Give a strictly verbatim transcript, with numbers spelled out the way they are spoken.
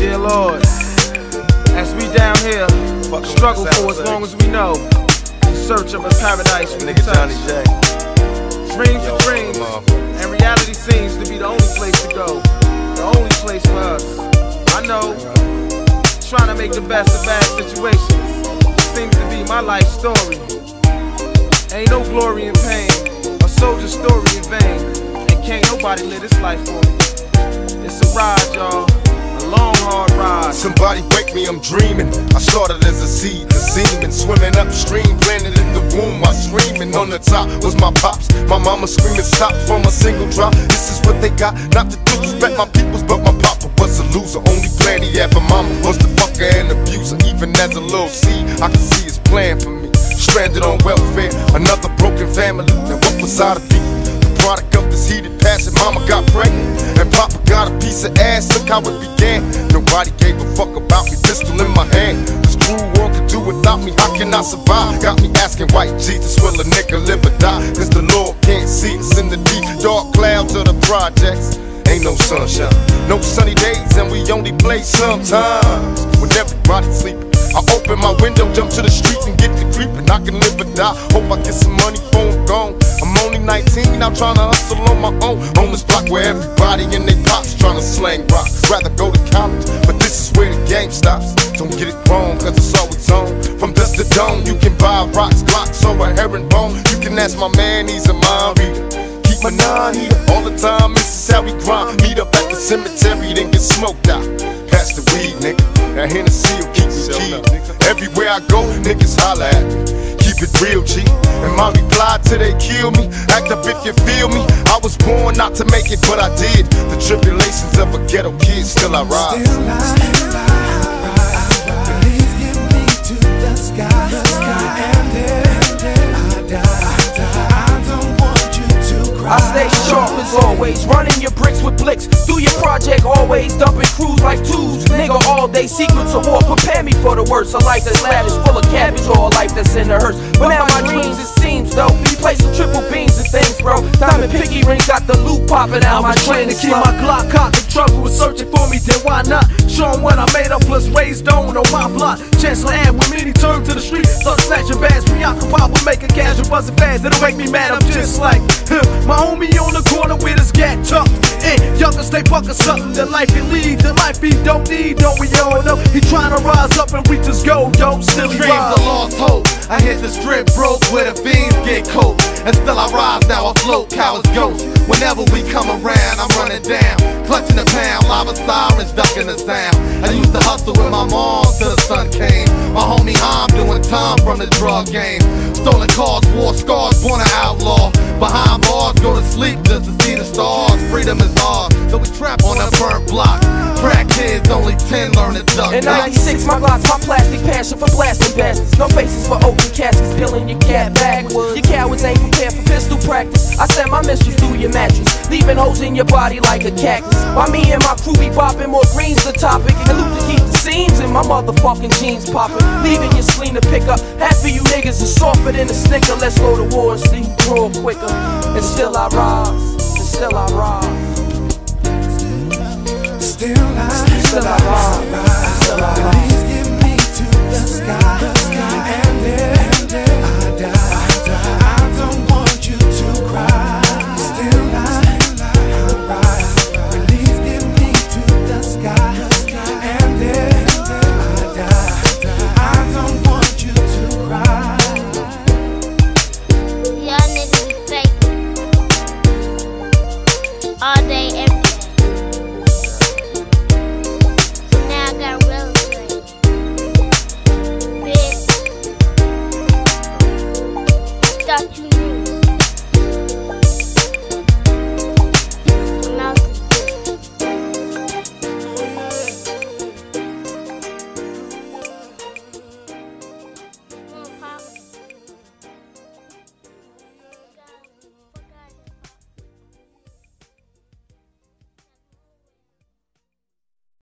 Dear Lord, as we down here, struggle for as long as we know, in search of a paradise we can touch. Dreams are dreams, and reality seems to be the only place to go, the only place for us. I know, trying to make the best of bad situations seems to be my life story. Ain't no glory in pain, a soldier's story in vain, and can't nobody live this life for me. It's a ride, y'all. Long, hard ride. Somebody wake me, I'm dreaming. I started as a seed, the semen, swimming upstream, planted in the womb while screaming. On the top was my pops, my mama screaming stop from a single drop. This is what they got, not to disrespect my peoples, but my papa was a loser. Only plan he had for mama was the fucker and abuser. Even as a little seed, I could see his plan for me. Stranded on welfare, another broken family. Now what was I to be? Product of this heated passion, mama got pregnant and papa got a piece of ass. Look how it began. Nobody gave a fuck about me, pistol in my hand. This cruel world could do without me, how can I survive? Got me asking white Jesus, will a nigga live or die? Cause the Lord can't see us in the deep dark clouds of the projects. Ain't no sunshine, no sunny days, and we only play sometimes when everybody's sleeping. I open my window, jump to the streets and get to creeping. I can live or die, hope I get some money before I'm gone. I'm only nineteen, I'm trying to hustle on my own. On this block where everybody and they pops trying to slang rocks. Rather go to college, but this is where the game stops. Don't get it wrong, cause it's always on. From dust to dawn, you can buy rocks, glocks, or a herringbone. You can ask my man, he's a mind reader. Keep my nine heater all the time, this is how we grind. Meet up at the cemetery, then get smoked out. Pass the weed, nigga, that Hennessy will keep me keyed. Everywhere I go, niggas holla at me. Keep it real, G. And my reply till they kill me, act up if you feel me. I was born not to make it, but I did. The tribulations of a ghetto kid, still I rise. Still I, still I rise. Please get me to the sky, the sky. And then I die, I die. I don't want you to cry. I stay sharp as always, running your bricks with blicks. Through your project always, dumping crews like twos. Nigga all day, secrets of war, prepare me for the worst. A life that's lavish, full of cabbage, or a life that's in the hearse. But now my dreams, it seems though, be placing triple beams and things, bro. Diamond piggy rings got the loot popping out. I was trained to keep my Glock cocked. If trouble was searching for me, then why not? Show 'em what I made up, plus raised on on my block. Chancellor Ave with me, he turned to the street. Thug snatching bags, preoccupied with making cash and buzzing fast. It'll make me mad, I'm just like him. My homie on the corner with his gat tucked. And younger stay bucking something that life can lead. The life he don't need, don't we all know? He trying to rise up and we just go, yo, still he Dreams rise. of lost hope. I hit the strip broke where the fiends get cold. And still I rise, now I float, cowards ghost. Whenever we come around, I'm running down. Clutching the pound, lava sirens ducking the sound. I used to hustle with my mom till the sun came. My homie Ham doing time from the drug game. Stolen cars, war scars, born an outlaw. Behind bars, go to sleep just to see the stars. Freedom is ours, so we trap on a burnt block. Crack kids, only ten learn to duck. In ninety-six, my glocks, my plastic passion for blasting bastards. No faces for open caskets, peeling your cat backwards. Your cowards ain't prepared for pistol practice. I send my missiles through your mattress, leaving holes in your body like a cactus. While me and my crew be bopping, more green's the topic. And loot to keep the seams in my motherfucking jeans popping. Leaving your spleen to pick up. Half of you niggas is softer than a snicker. Let's go to war and see who grow quicker. And still I rise, and still I rise. Still I, Still I rise.